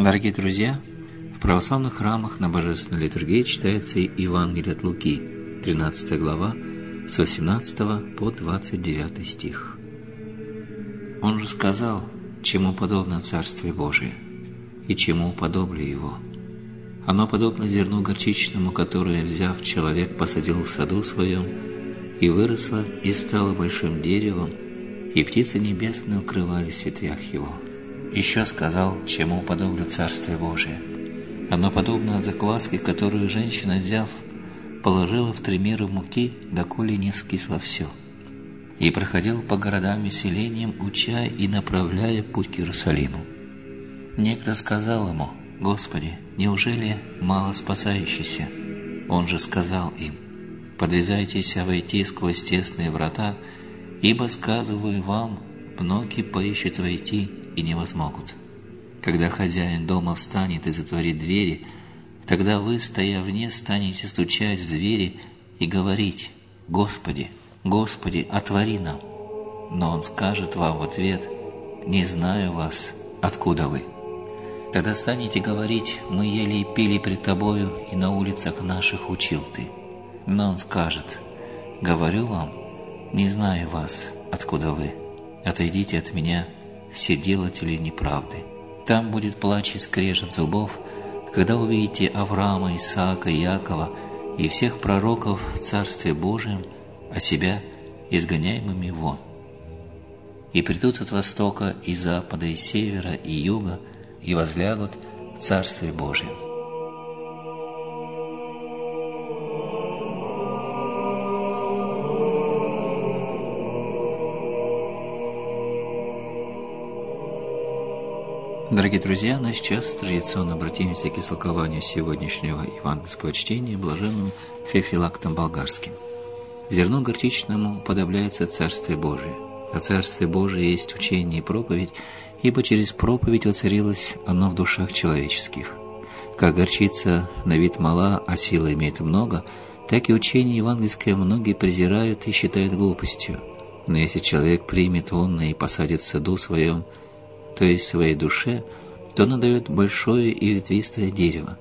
Дорогие друзья, в православных храмах на Божественной литургии читается Евангелие от Луки, 13 глава, с 18 по 29 стих. Он же сказал, чему подобно Царствие Божие, и чему подоблю его. Оно подобно зерну горчичному, которое, взяв, человек посадил в саду своем, и выросло, и стало большим деревом, и птицы небесные укрывались в ветвях его. Еще сказал, чему подоблю Царствие Божие. Оно подобно закваске, которую женщина, взяв, положила в 3 меры муки, доколе не скисло все. И проходил по городам и селениям, уча и направляя путь к Иерусалиму. Некто сказал ему: «Господи, неужели мало спасающийся?» Он же сказал им: «Подвязайтесь войти сквозь тесные врата, ибо, сказываю вам, многие поищут войти и не возмогут. Когда хозяин дома встанет и затворит двери, тогда вы, стоя вне, станете стучать в двери и говорить: Господи, Господи, отвори нам. Но он скажет вам в ответ: не знаю вас, откуда вы. Тогда станете говорить: мы ели и пили пред тобою, и на улицах наших учил ты. Но он скажет: говорю вам, не знаю вас, откуда вы. Отойдите от меня, все делатели неправды. Там будет плач и скрежет зубов, когда увидите Авраама, Исаака, Иакова и всех пророков в Царстве Божьем, а себя изгоняемыми вон. И придут от востока, и запада, и севера, и юга, и возлягут в Царстве Божьем». Дорогие друзья, но сейчас традиционно обратимся к истолкованию сегодняшнего евангельского чтения блаженным Феофилактом Болгарским. Зерну горчичному уподобляется Царствие Божие, а Царствие Божие есть учение и проповедь, ибо через проповедь воцарилось оно в душах человеческих. Как горчица на вид мала, а сила имеет много, так и учение евангельское многие презирают и считают глупостью. Но если человек примет онное и посадит в саду своем, то есть в своей душе, то оно дает большое и ветвистое дерево.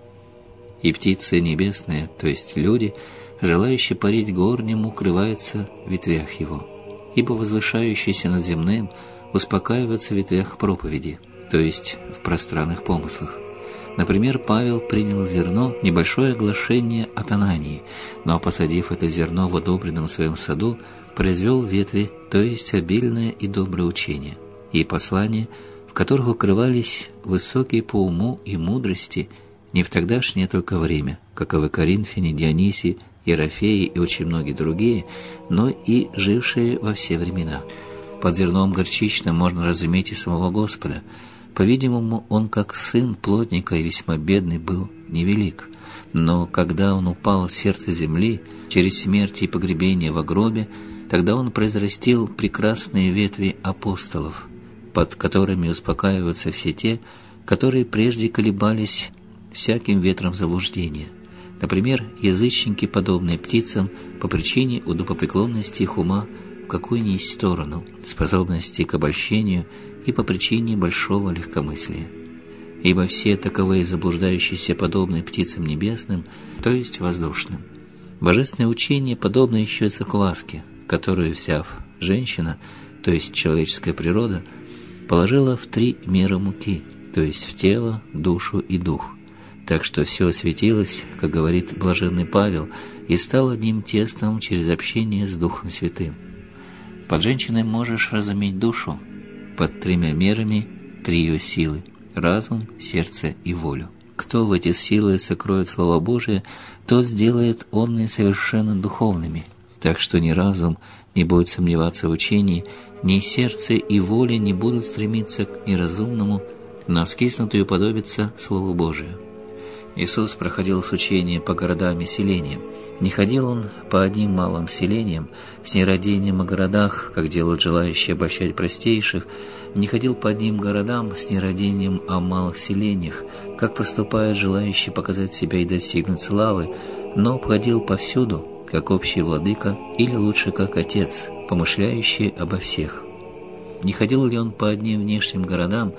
И птицы небесные, то есть люди, желающие парить горнем, укрываются в ветвях его, ибо возвышающиеся над земным успокаиваются в ветвях проповеди, то есть в пространных помыслах. Например, Павел принял зерно, небольшое оглашение от Анании, но, посадив это зерно в одобренном своем саду, произвел ветви, то есть обильное и доброе учение, и послания, в которых укрывались высокие по уму и мудрости не в тогдашнее только время, каковы Коринфяне, Дионисий, Ерофеи и очень многие другие, но и жившие во все времена. Под зерном горчичным можно разуметь и самого Господа. По-видимому, он, как сын плотника и весьма бедный, был невелик. Но когда он упал в сердце земли, через смерть и погребение во гробе, тогда он произрастил прекрасные ветви апостолов, под которыми успокаиваются все те, которые прежде колебались всяким ветром заблуждения. Например, язычники, подобные птицам, по причине удобопреклонности их ума в какую ни есть сторону, способности к обольщению и по причине большого легкомыслия. Ибо все таковые заблуждающиеся подобны птицам небесным, то есть воздушным. Божественное учение подобно еще и закваске, которую, взяв женщина, то есть человеческая природа, положила в 3 меры муки, то есть в тело, душу и дух, так что все осветилось, как говорит блаженный Павел, и стало одним тестом через общение с Духом Святым. Под женщиной можешь разуметь душу, под 3 мерами 3 ее силы – разум, сердце и волю. Кто в эти силы сокроет Слово Божие, тот сделает онные совершенно духовными, так что ни разум не будет сомневаться в учении, ни сердце и воля не будут стремиться к неразумному, но скиснутую уподобиться Слову Божию. Иисус проходил с учением по городам и селениям. Не ходил он по одним малым селениям, с нерадением о городах, как делают желающие обольщать простейших, не ходил по одним городам с нерадением о малых селениях, как поступают желающие показать себя и достигнуть славы, но обходил повсюду, как общий владыка, или лучше, как отец, помышляющий обо всех. Не ходил ли он по одним внешним городам,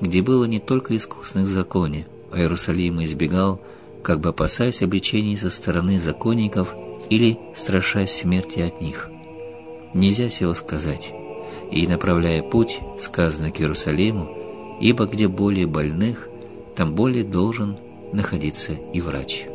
где было не только искусных в законе, а Иерусалима избегал, как бы опасаясь обличений со стороны законников или страшась смерти от них. Нельзя сего сказать, и, направляя путь, сказано к Иерусалиму, ибо где более больных, там более должен находиться и врач».